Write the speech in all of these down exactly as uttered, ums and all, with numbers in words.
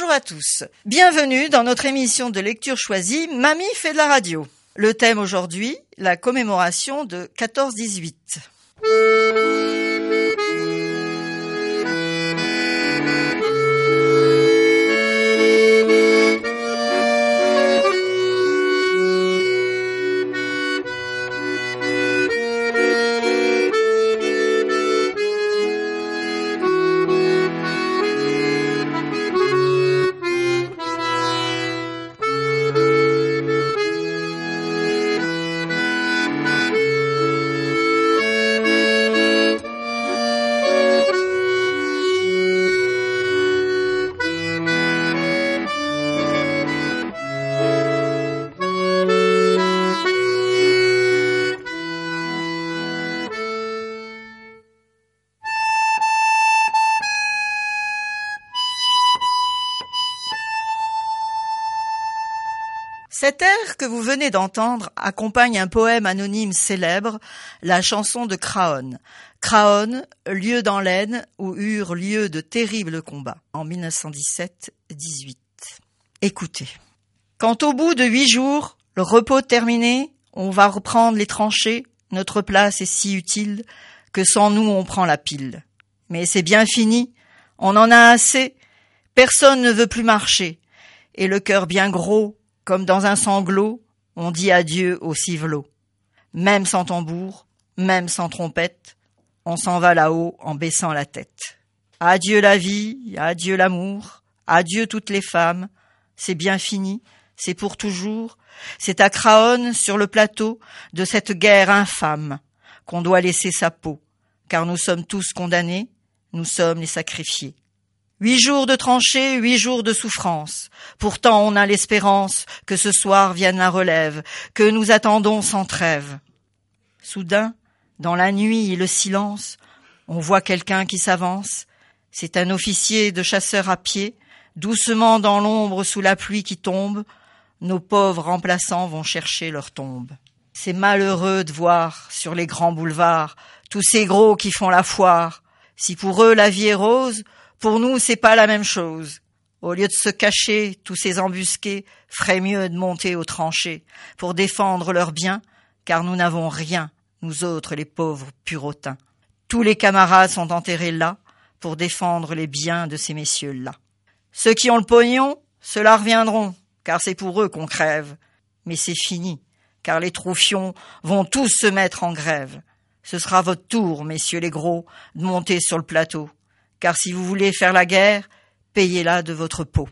bonjour à tous. Bienvenue dans notre émission de lecture choisie Mamie fait de la radio. Le thème aujourd'hui, la commémoration de quatorze dix-huit. Cet air que vous venez d'entendre accompagne un poème anonyme célèbre, la chanson de Craonne. Craonne, lieu dans l'Aisne où eurent lieu de terribles combats, en mille neuf cent dix-sept dix-huit. Écoutez. Quand au bout de huit jours, le repos terminé, on va reprendre les tranchées, notre place est si utile que sans nous on prend la pile. Mais c'est bien fini, on en a assez, personne ne veut plus marcher, et le cœur bien gros, comme dans un sanglot, on dit adieu au civelot. Même sans tambour, même sans trompette, on s'en va là-haut en baissant la tête. Adieu la vie, adieu l'amour, adieu toutes les femmes, c'est bien fini, c'est pour toujours, c'est à Craonne, sur le plateau, de cette guerre infâme, qu'on doit laisser sa peau, car nous sommes tous condamnés, nous sommes les sacrifiés. Huit jours de tranchées, huit jours de souffrance. Pourtant on a l'espérance que ce soir vienne la relève, que nous attendons sans trêve. Soudain, dans la nuit et le silence, on voit quelqu'un qui s'avance. C'est un officier de chasseurs à pied. Doucement dans l'ombre sous la pluie qui tombe, nos pauvres remplaçants vont chercher leur tombe. C'est malheureux de voir sur les grands boulevards tous ces gros qui font la foire. Si pour eux la vie est rose, pour nous, c'est pas la même chose. Au lieu de se cacher, tous ces embusqués feraient mieux de monter aux tranchées pour défendre leurs biens, car nous n'avons rien, nous autres les pauvres purotins. Tous les camarades sont enterrés là pour défendre les biens de ces messieurs-là. Ceux qui ont le pognon, ceux-là reviendront, car c'est pour eux qu'on crève. Mais c'est fini, car les troufions vont tous se mettre en grève. Ce sera votre tour, messieurs les gros, de monter sur le plateau. Car si vous voulez faire la guerre, payez-la de votre peau.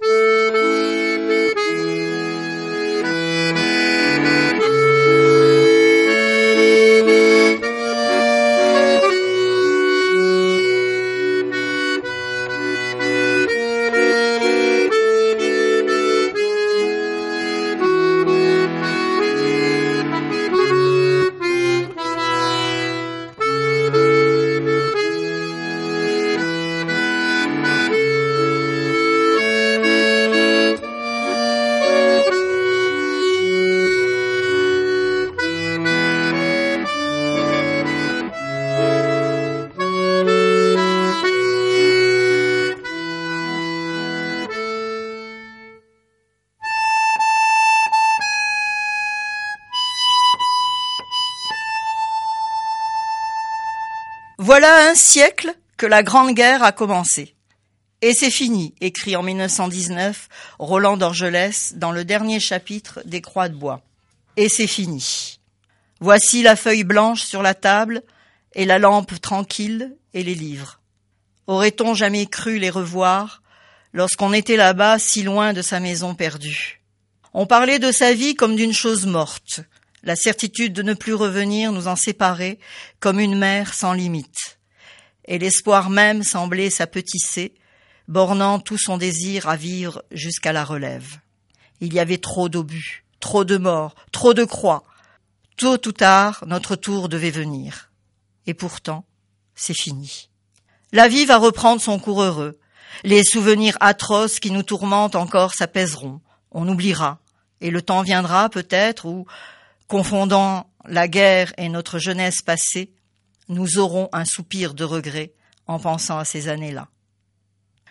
Voilà un siècle que la Grande Guerre a commencé. Et c'est fini, écrit en mille neuf cent dix-neuf Roland d'Orgelès dans le dernier chapitre des Croix de bois. Et c'est fini. Voici la feuille blanche sur la table et la lampe tranquille et les livres. Aurait-on jamais cru les revoir lorsqu'on était là-bas si loin de sa maison perdue? On parlait de sa vie comme d'une chose morte. La certitude de ne plus revenir nous en séparait comme une mer sans limite. Et l'espoir même semblait s'apetisser, bornant tout son désir à vivre jusqu'à la relève. Il y avait trop d'obus, trop de morts, trop de croix. Tôt ou tard, notre tour devait venir. Et pourtant, c'est fini. La vie va reprendre son cours heureux. Les souvenirs atroces qui nous tourmentent encore s'apaiseront. On oubliera. Et le temps viendra peut-être où, confondant la guerre et notre jeunesse passée, nous aurons un soupir de regret en pensant à ces années-là.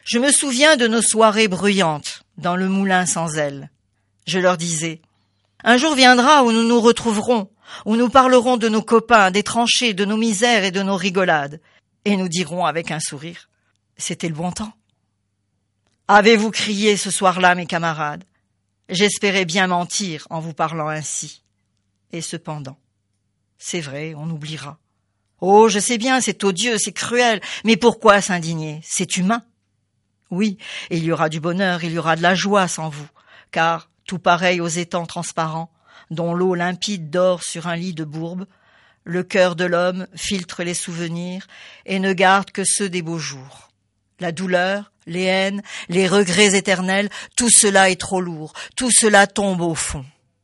Je me souviens de nos soirées bruyantes dans le moulin sans aile. Je leur disais, un jour viendra où nous nous retrouverons, où nous parlerons de nos copains, des tranchées, de nos misères et de nos rigolades. Et nous dirons avec un sourire, c'était le bon temps. Avez-vous crié ce soir-là, mes camarades? J'espérais bien mentir en vous parlant ainsi. Et cependant, c'est vrai, on oubliera. Oh, je sais bien, c'est odieux, c'est cruel, mais pourquoi s'indigner? C'est humain. Oui, il y aura du bonheur, il y aura de la joie sans vous, car, tout pareil aux étangs transparents, dont l'eau limpide dort sur un lit de bourbe, le cœur de l'homme filtre les souvenirs et ne garde que ceux des beaux jours. La douleur, les haines, les regrets éternels, tout cela est trop lourd, tout cela tombe au fond.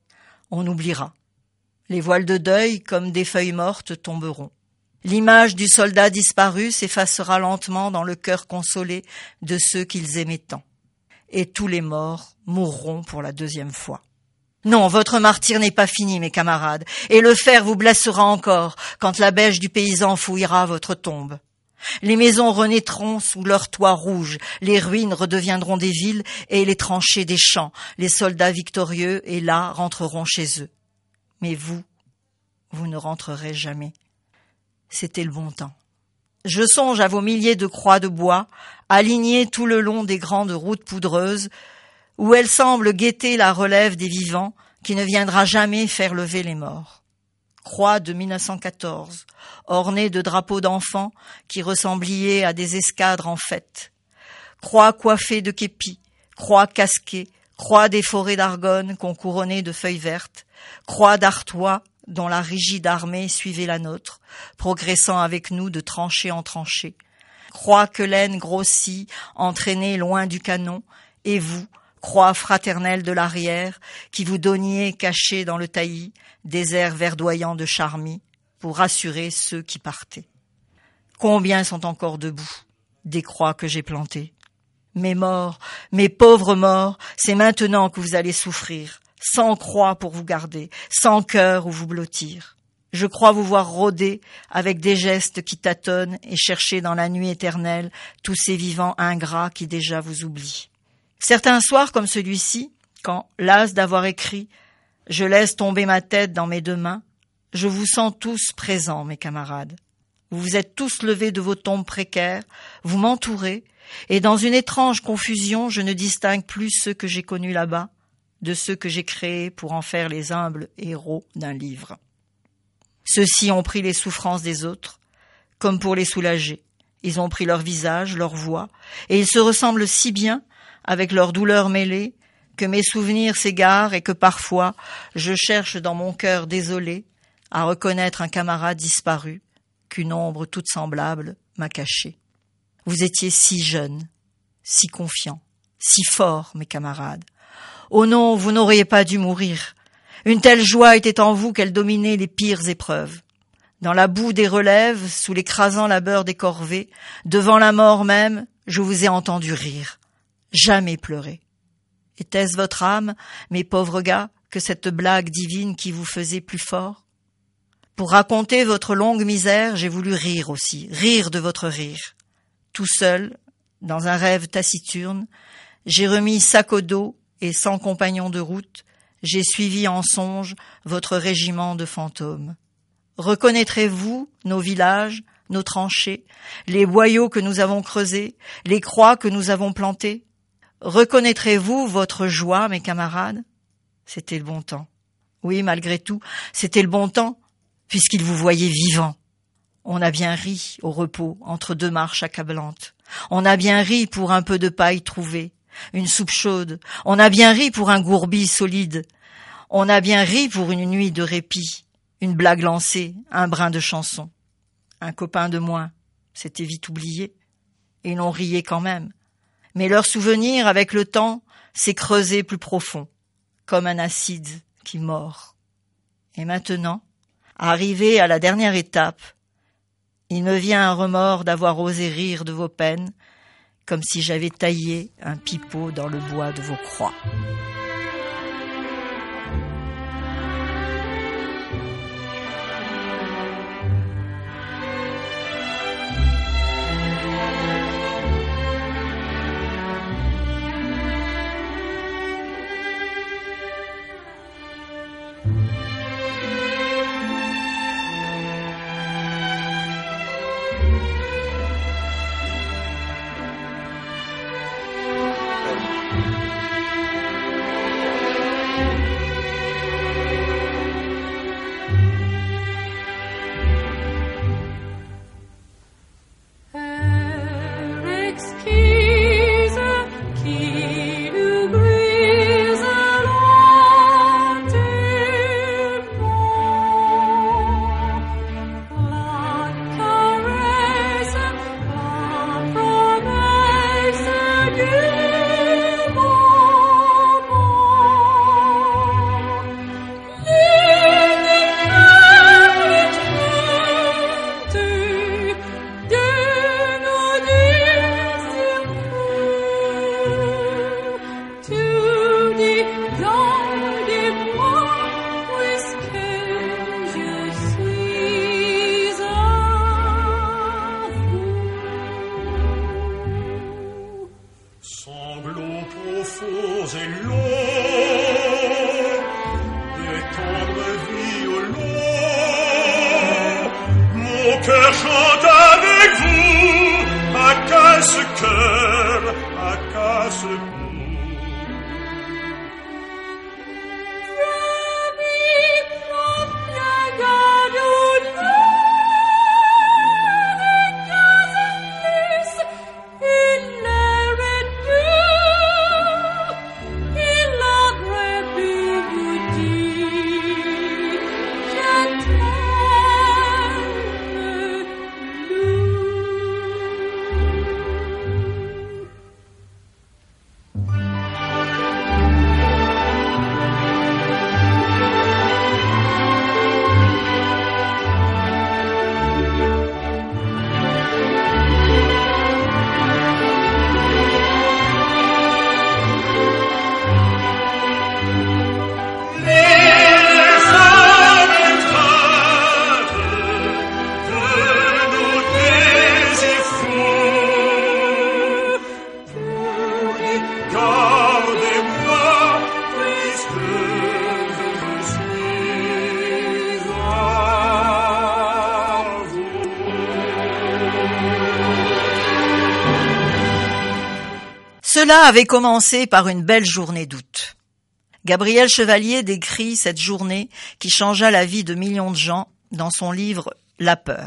On oubliera. Les voiles de deuil, comme des feuilles mortes, tomberont. L'image du soldat disparu s'effacera lentement dans le cœur consolé de ceux qu'ils aimaient tant. Et tous les morts mourront pour la deuxième fois. Non, votre martyre n'est pas fini, mes camarades, et le fer vous blessera encore quand la bêche du paysan fouillera votre tombe. Les maisons renaîtront sous leurs toits rouges, les ruines redeviendront des villes et les tranchées des champs. Les soldats victorieux, et là, rentreront chez eux. Mais vous, vous ne rentrerez jamais. C'était le bon temps. Je songe à vos milliers de croix de bois, alignées tout le long des grandes routes poudreuses, où elles semblent guetter la relève des vivants qui ne viendra jamais faire lever les morts. Croix de mille neuf cent quatorze, ornées de drapeaux d'enfants qui ressembliez à des escadres en fête. Croix coiffées de képis, croix casquées, croix des forêts d'Argonne qu'on couronnait de feuilles vertes, croix d'Artois dont la rigide armée suivait la nôtre, progressant avec nous de tranchée en tranchée. Croix que l'aine grossit, entraînée loin du canon, et vous, croix fraternelle de l'arrière, qui vous donniez cachés dans le taillis, désert verdoyant de charmilles, pour rassurer ceux qui partaient. Combien sont encore debout, des croix que j'ai plantées? Mes morts, mes pauvres morts, c'est maintenant que vous allez souffrir, sans croix pour vous garder, sans cœur où vous blottir. Je crois vous voir rôder avec des gestes qui tâtonnent et chercher dans la nuit éternelle tous ces vivants ingrats qui déjà vous oublient. Certains soirs comme celui-ci, quand, las d'avoir écrit, je laisse tomber ma tête dans mes deux mains, je vous sens tous présents, mes camarades. Vous vous êtes tous levés de vos tombes précaires, vous m'entourez, et dans une étrange confusion, je ne distingue plus ceux que j'ai connus là-bas de ceux que j'ai créés pour en faire les humbles héros d'un livre. Ceux-ci ont pris les souffrances des autres, comme pour les soulager. Ils ont pris leur visage, leur voix, et ils se ressemblent si bien, avec leurs douleurs mêlées, que mes souvenirs s'égarent et que parfois je cherche dans mon cœur désolé à reconnaître un camarade disparu qu'une ombre toute semblable m'a caché. Vous étiez si jeunes, si confiants, si forts, mes camarades. Oh non, vous n'auriez pas dû mourir. Une telle joie était en vous qu'elle dominait les pires épreuves. Dans la boue des relèves, sous l'écrasant labeur des corvées, devant la mort même, je vous ai entendu rire. Jamais pleurer. Était-ce votre âme, mes pauvres gars, que cette blague divine qui vous faisait plus fort? Pour raconter votre longue misère, j'ai voulu rire aussi, rire de votre rire. Tout seul, dans un rêve taciturne, j'ai remis sac au dos et sans compagnon de route, j'ai suivi en songe votre régiment de fantômes. Reconnaîtrez-vous nos villages, nos tranchées, les boyaux que nous avons creusés, les croix que nous avons plantées? Reconnaîtrez-vous votre joie, mes camarades? C'était le bon temps. Oui, malgré tout, c'était le bon temps, puisqu'il vous voyait vivant. On a bien ri au repos, entre deux marches accablantes. On a bien ri pour un peu de paille trouvée, une soupe chaude. On a bien ri pour un gourbi solide. On a bien ri pour une nuit de répit, une blague lancée, un brin de chanson. Un copain de moins, c'était vite oublié. Et l'on riait quand même. Mais leur souvenir, avec le temps, s'est creusé plus profond, comme un acide qui mord. Et maintenant, arrivé à la dernière étape, il me vient un remords d'avoir osé rire de vos peines, comme si j'avais taillé un pipeau dans le bois de vos croix. cœur chante avec vous, à casse-cœur, à casse-cœur. Cela avait commencé par une belle journée d'août. Gabriel Chevalier décrit cette journée qui changea la vie de millions de gens dans son livre « La peur ».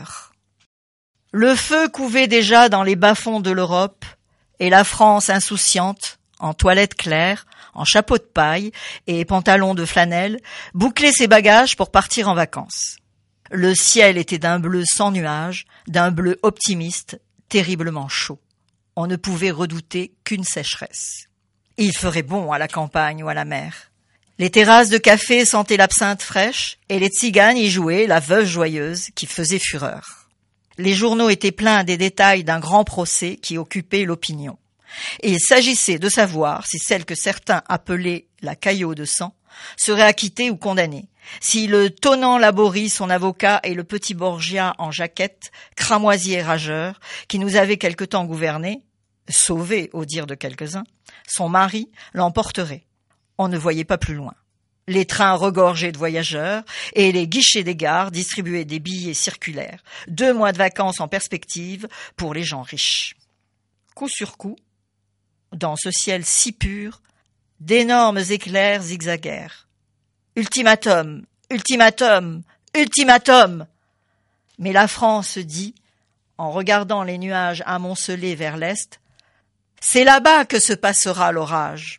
Le feu couvait déjà dans les bas-fonds de l'Europe et la France insouciante, en toilette claire, en chapeau de paille et pantalon de flanelle, bouclait ses bagages pour partir en vacances. Le ciel était d'un bleu sans nuages, d'un bleu optimiste, terriblement chaud. On ne pouvait redouter qu'une sécheresse. Il ferait bon à la campagne ou à la mer. Les terrasses de café sentaient l'absinthe fraîche et les tziganes y jouaient la veuve joyeuse qui faisait fureur. Les journaux étaient pleins des détails d'un grand procès qui occupait l'opinion. Et il s'agissait de savoir si celle que certains appelaient la Caillot de sang serait acquittée ou condamnée, si le tonnant Laborie, son avocat, et le petit Borgia en jaquette, cramoisier et rageur, qui nous avait quelque temps gouverné, sauvé au dire de quelques-uns, son mari l'emporterait. On ne voyait pas plus loin. Les trains regorgeaient de voyageurs et les guichets des gares distribuaient des billets circulaires. Deux mois de vacances en perspective pour les gens riches. Coup sur coup, dans ce ciel si pur, d'énormes éclairs zigzaguèrent. Ultimatum, ultimatum, ultimatum. Mais la France dit, en regardant les nuages amoncelés vers l'est, c'est là-bas que se passera l'orage.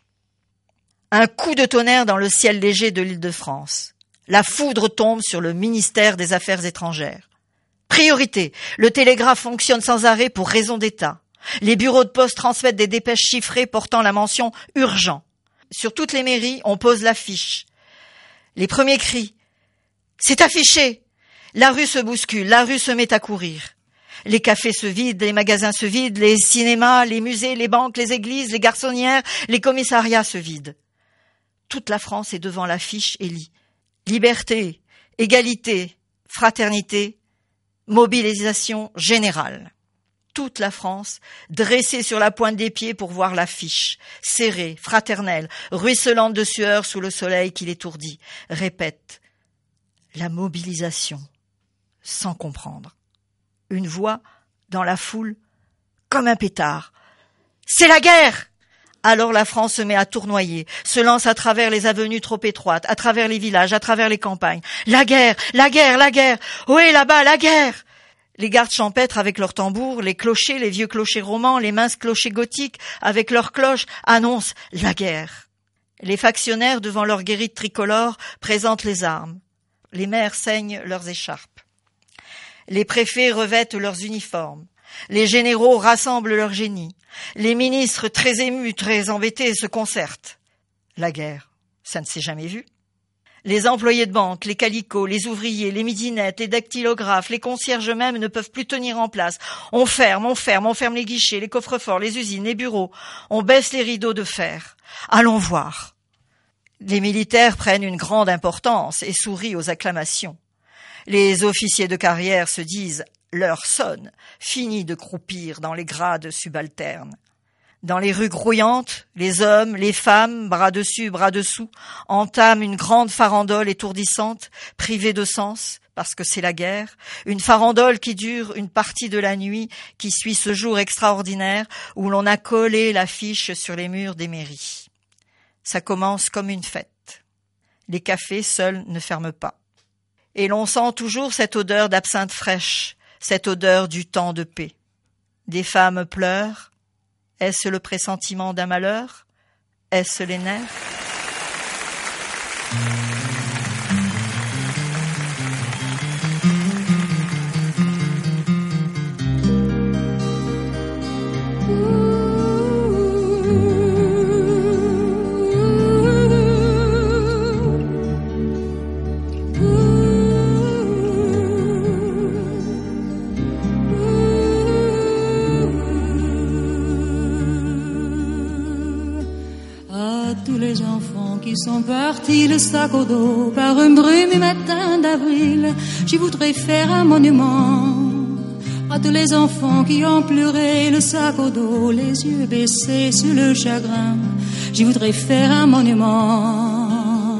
Un coup de tonnerre dans le ciel léger de l'Île-de-France. La foudre tombe sur le ministère des Affaires étrangères. Priorité, le télégraphe fonctionne sans arrêt pour raison d'État. Les bureaux de poste transmettent des dépêches chiffrées portant la mention « urgent ». Sur toutes les mairies, on pose l'affiche. Les premiers cris. C'est affiché. La rue se bouscule, la rue se met à courir. Les cafés se vident, les magasins se vident, les cinémas, les musées, les banques, les églises, les garçonnières, les commissariats se vident. Toute la France est devant l'affiche et lit. Liberté, égalité, fraternité, mobilisation générale. Toute la France, dressée sur la pointe des pieds pour voir l'affiche, serrée, fraternelle, ruisselante de sueur sous le soleil qui l'étourdit, répète la mobilisation, sans comprendre. Une voix, dans la foule, comme un pétard. C'est la guerre! Alors la France se met à tournoyer, se lance à travers les avenues trop étroites, à travers les villages, à travers les campagnes. La guerre! La guerre! La guerre! Ohé, là-bas, la guerre! Les gardes champêtres avec leurs tambours, les clochers, les vieux clochers romans, les minces clochers gothiques avec leurs cloches annoncent la guerre. Les factionnaires devant leurs guérites tricolores présentent les armes. Les maires saignent leurs écharpes. Les préfets revêtent leurs uniformes. Les généraux rassemblent leurs génies. Les ministres, très émus, très embêtés, se concertent. La guerre, ça ne s'est jamais vu. Les employés de banque, les calicots, les ouvriers, les midinettes, les dactylographes, les concierges eux-mêmes ne peuvent plus tenir en place. On ferme, on ferme, on ferme les guichets, les coffres-forts, les usines, les bureaux. On baisse les rideaux de fer. Allons voir. Les militaires prennent une grande importance et sourient aux acclamations. Les officiers de carrière se disent « l'heure sonne », fini de croupir dans les grades subalternes. Dans les rues grouillantes, les hommes, les femmes, bras dessus, bras dessous, entament une grande farandole étourdissante, privée de sens, parce que c'est la guerre, une farandole qui dure une partie de la nuit qui suit ce jour extraordinaire où l'on a collé l'affiche sur les murs des mairies. Ça commence comme une fête. Les cafés seuls ne ferment pas. Et l'on sent toujours cette odeur d'absinthe fraîche, cette odeur du temps de paix. Des femmes pleurent. Est-ce le pressentiment d'un malheur? Est-ce les nerfs? Sont partis le sac au dos par un brumeux matin d'avril. Je voudrais faire un monument à tous les enfants qui ont pleuré le sac au dos, les yeux baissés sur le chagrin. Je voudrais faire un monument.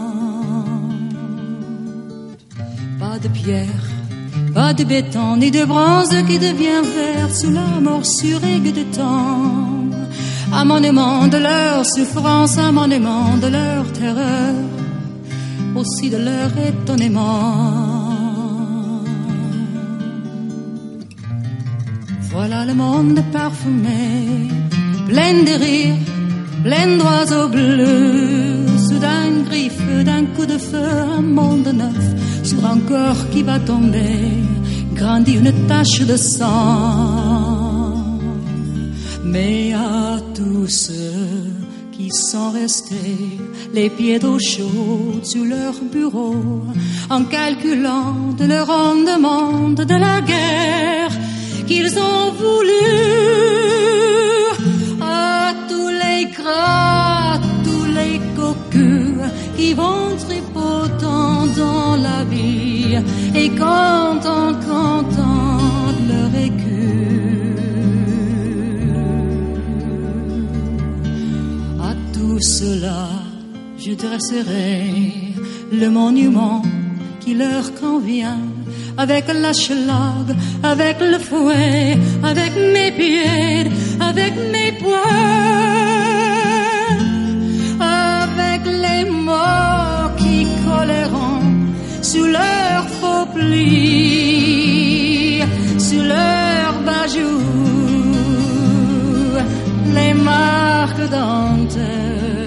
Pas de pierre, pas de béton, ni de bronze qui devient vert sous la morsure de temps. Un monument de leur souffrance, un monument de leur terreur, aussi de leur étonnement. Voilà le monde parfumé, plein de rires, plein d'oiseaux bleus. Soudain une griffe, d'un coup de feu, un monde neuf sur un corps qui va tomber, grandit une tache de sang. Mais à tous ceux qui sont restés, les pieds d'eau chaude sur leur bureau, en calculant de leur rendement de la guerre qu'ils ont voulu, à tous les gras, tous les cocus qui vont tripotant dans la vie et content, content de leur écu. Tout cela, je dresserai le monument qui leur convient, avec la schlag, avec le fouet, avec mes pieds, avec mes poings, avec les mots qui colleront sous leurs faux plis, sous leurs bajoux, les marques dentelles.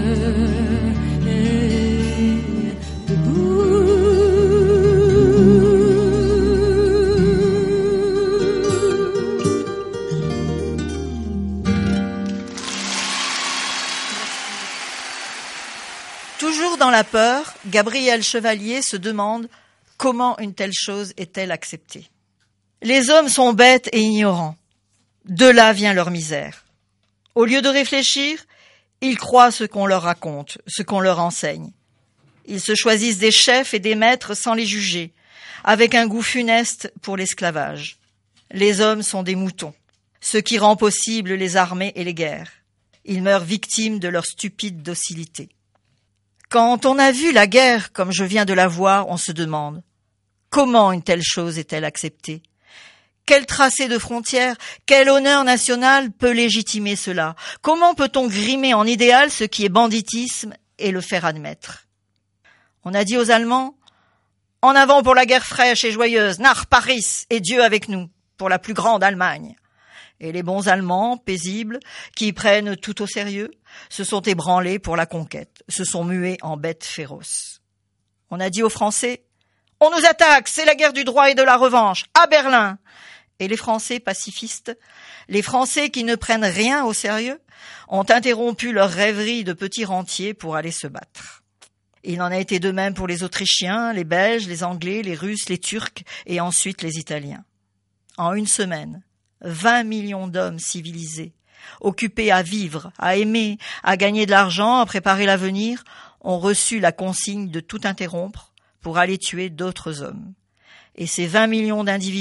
Toujours dans la peur, Gabriel Chevalier se demande comment une telle chose est-elle acceptée. Les hommes sont bêtes et ignorants. De là vient leur misère. Au lieu de réfléchir, ils croient ce qu'on leur raconte, ce qu'on leur enseigne. Ils se choisissent des chefs et des maîtres sans les juger, avec un goût funeste pour l'esclavage. Les hommes sont des moutons, ce qui rend possible les armées et les guerres. Ils meurent victimes de leur stupide docilité. Quand on a vu la guerre comme je viens de la voir, on se demande comment une telle chose est-elle acceptée? Quel tracé de frontières, quel honneur national peut légitimer cela? Comment peut-on grimer en idéal ce qui est banditisme et le faire admettre? On a dit aux Allemands « En avant pour la guerre fraîche et joyeuse, nach Paris et Dieu avec nous, pour la plus grande Allemagne !» Et les bons Allemands, paisibles, qui prennent tout au sérieux, se sont ébranlés pour la conquête, se sont mués en bêtes féroces. On a dit aux Français « On nous attaque, c'est la guerre du droit et de la revanche, à Berlin !» Et les Français pacifistes, les Français qui ne prennent rien au sérieux, ont interrompu leur rêverie de petits rentiers pour aller se battre. Il en a été de même pour les Autrichiens, les Belges, les Anglais, les Russes, les Turcs et ensuite les Italiens. En une semaine, vingt millions d'hommes civilisés, occupés à vivre, à aimer, à gagner de l'argent, à préparer l'avenir, ont reçu la consigne de tout interrompre pour aller tuer d'autres hommes. Et ces vingt millions d'individus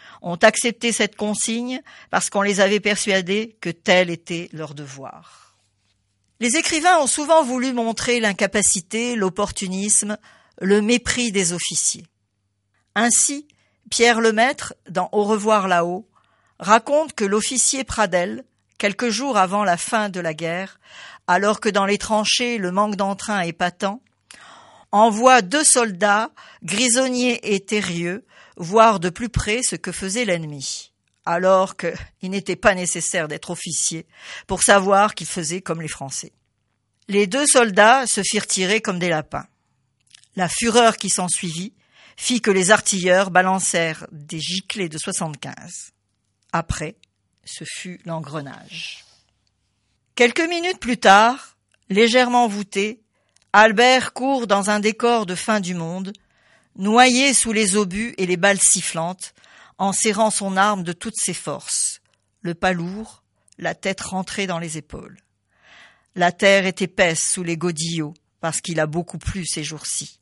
ont accepté cette consigne parce qu'on les avait persuadés que tel était leur devoir. Les écrivains ont souvent voulu montrer l'incapacité, l'opportunisme, le mépris des officiers. Ainsi, Pierre Lemaître, dans Au revoir là-haut, raconte que l'officier Pradel, quelques jours avant la fin de la guerre, alors que dans les tranchées le manque d'entrain est patent, envoie deux soldats, Grisonnier et Thérieux, voir de plus près ce que faisait l'ennemi, alors qu'il n'était pas nécessaire d'être officier pour savoir qu'il faisait comme les Français. Les deux soldats se firent tirer comme des lapins. La fureur qui s'ensuivit fit que les artilleurs balancèrent des giclées de soixante-quinze. Après, ce fut l'engrenage. Quelques minutes plus tard, légèrement voûté, Albert court dans un décor de fin du monde, noyé sous les obus et les balles sifflantes, en serrant son arme de toutes ses forces, le pas lourd, la tête rentrée dans les épaules. La terre est épaisse sous les godillots, parce qu'il a beaucoup plu ces jours-ci.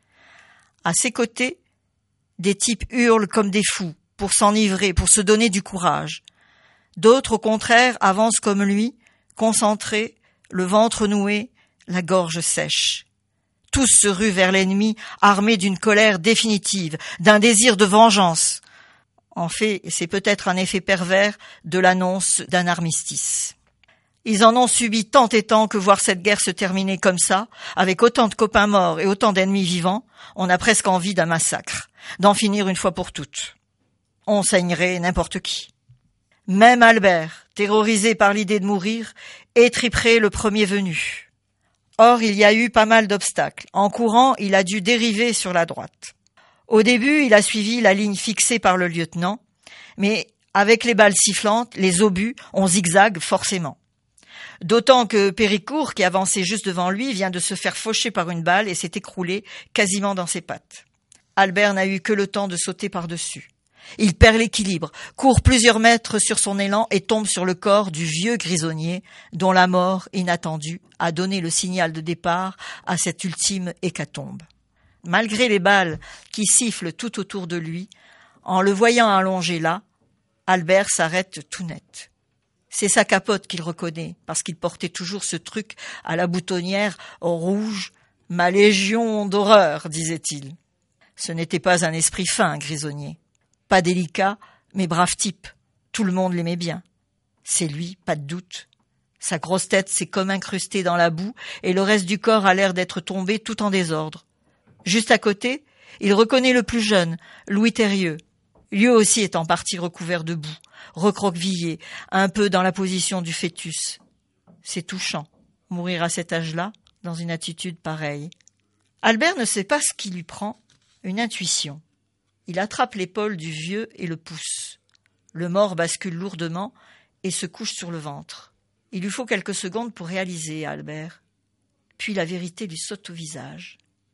À ses côtés, des types hurlent comme des fous, pour s'enivrer, pour se donner du courage. D'autres, au contraire, avancent comme lui, concentrés, le ventre noué, la gorge sèche. Tous se ruent vers l'ennemi, armés d'une colère définitive, d'un désir de vengeance. En fait, c'est peut-être un effet pervers de l'annonce d'un armistice. Ils en ont subi tant et tant que voir cette guerre se terminer comme ça, avec autant de copains morts et autant d'ennemis vivants, on a presque envie d'un massacre, d'en finir une fois pour toutes. On saignerait n'importe qui. Même Albert, terrorisé par l'idée de mourir, étriperait le premier venu. Or, il y a eu pas mal d'obstacles. En courant, il a dû dériver sur la droite. Au début, il a suivi la ligne fixée par le lieutenant, mais avec les balles sifflantes, les obus, on zigzague forcément. D'autant que Péricourt, qui avançait juste devant lui, vient de se faire faucher par une balle et s'est écroulé quasiment dans ses pattes. Albert n'a eu que le temps de sauter par-dessus. Il perd l'équilibre, court plusieurs mètres sur son élan et tombe sur le corps du vieux Grisonnier, dont la mort inattendue a donné le signal de départ à cette ultime hécatombe. Malgré les balles qui sifflent tout autour de lui, en le voyant allongé là, Albert s'arrête tout net. C'est sa capote qu'il reconnaît, parce qu'il portait toujours ce truc à la boutonnière rouge, « Ma légion d'horreur », disait-il. Ce n'était pas un esprit fin, Grisonnier. Pas délicat, mais brave type. Tout le monde l'aimait bien. C'est lui, pas de doute. Sa grosse tête s'est comme incrustée dans la boue et le reste du corps a l'air d'être tombé tout en désordre. Juste à côté, il reconnaît le plus jeune, Louis Thérieux. Lui aussi est en partie recouvert de boue, recroquevillé, un peu dans la position du fœtus. C'est touchant, mourir à cet âge-là, dans une attitude pareille. Albert ne sait pas ce qui lui prend, une intuition. Il attrape l'épaule du vieux et le pousse. Le mort bascule lourdement et se couche sur le ventre. Il lui faut quelques secondes pour réaliser, Albert. Puis la vérité lui saute au visage.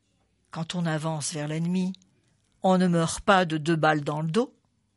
Quand on avance vers l'ennemi, on ne meurt pas de deux balles dans le dos.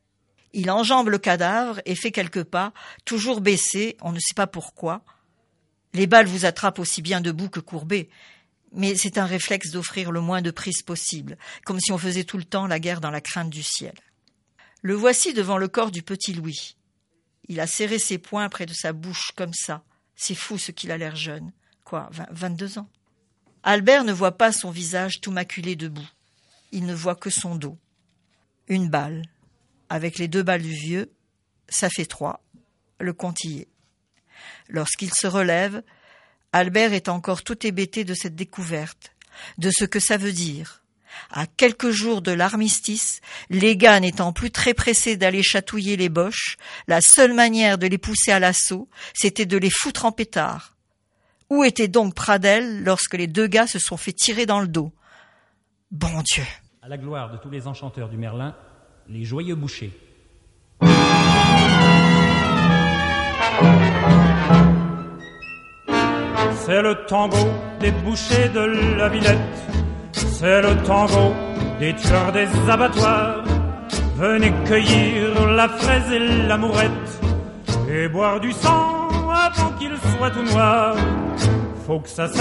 Il enjambe le cadavre et fait quelques pas, toujours baissé, on ne sait pas pourquoi. Les balles vous attrapent aussi bien debout que courbé. Mais c'est un réflexe d'offrir le moins de prise possible, comme si on faisait tout le temps la guerre dans la crainte du ciel. Le voici devant le corps du petit Louis. Il a serré ses poings près de sa bouche, comme ça. C'est fou ce qu'il a l'air jeune. Quoi, vingt-deux ans? Albert ne voit pas son visage tout maculé de boue. Il ne voit que son dos. Une balle. Avec les deux balles du vieux, ça fait trois. Le compte y est. Lorsqu'il se relève, Albert est encore tout hébété de cette découverte, de ce que ça veut dire. À quelques jours de l'armistice, les gars n'étant plus très pressés d'aller chatouiller les boches, la seule manière de les pousser à l'assaut, c'était de les foutre en pétard. Où était donc Pradel lorsque les deux gars se sont fait tirer dans le dos? Bon Dieu! À la gloire de tous les enchanteurs du Merlin, les joyeux bouchers. C'est le tango des bouchers de la Villette, c'est le tango des tueurs des abattoirs. Venez cueillir la fraise et l'amourette et boire du sang avant qu'il soit tout noir. Faut que ça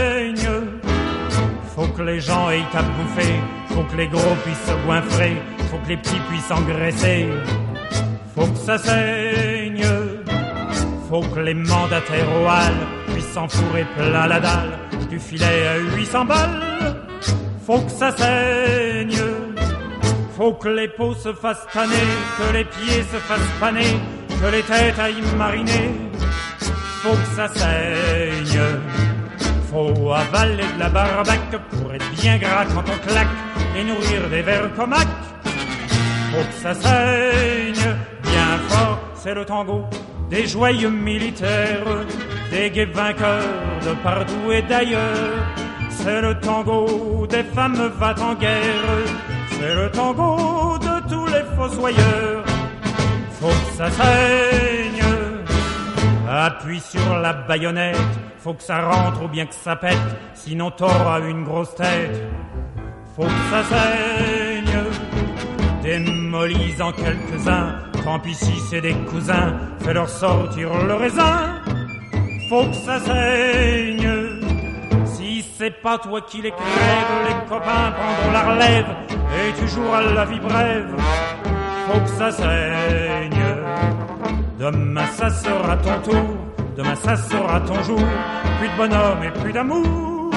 saigne, faut que les gens aient à bouffer, faut que les gros puissent se goinfrer, faut que les petits puissent engraisser, faut que ça saigne, faut que les mandataires au hall puissent s'enfourrer plein la dalle du filet à huit cents balles, faut que ça saigne, faut que les peaux se fassent tanner, que les pieds se fassent paner, que les têtes aillent mariner, faut que ça saigne, faut avaler de la barbaque pour être bien gras quand on claque et nourrir des vers comaques, faut que ça saigne bien fort, c'est le tango des joyeux militaires, des gays vainqueurs de partout et d'ailleurs, c'est le tango des femmes va en guerre, c'est le tango de tous les fossoyeurs, faut que ça saigne, appuie sur la baïonnette, faut que ça rentre ou bien que ça pète, sinon t'auras une grosse tête, faut que ça saigne, démolis-en quelques-uns, tant pis si c'est des cousins, fais-leur sortir le raisin, faut que ça saigne, si c'est pas toi qui les crèves, les copains prendront la relève, et tu joueras la vie brève, faut que ça saigne, demain ça sera ton tour, demain ça sera ton jour, plus de bonhomme et plus d'amour.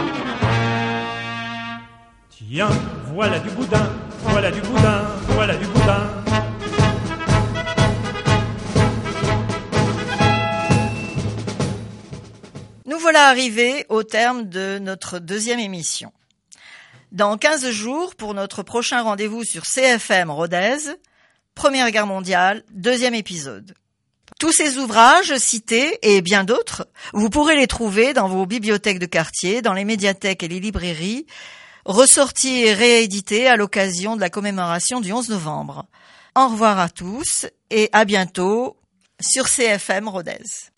Tiens, voilà du boudin, voilà du boudin, voilà du boudin. Nous voilà arrivés au terme de notre deuxième émission. Dans quinze jours, pour notre prochain rendez-vous sur C F M Rodez, Première Guerre mondiale, deuxième épisode. Tous ces ouvrages cités et bien d'autres, vous pourrez les trouver dans vos bibliothèques de quartier, dans les médiathèques et les librairies, ressortis et réédités à l'occasion de la commémoration du onze novembre. Au revoir à tous et à bientôt sur C F M Rodez.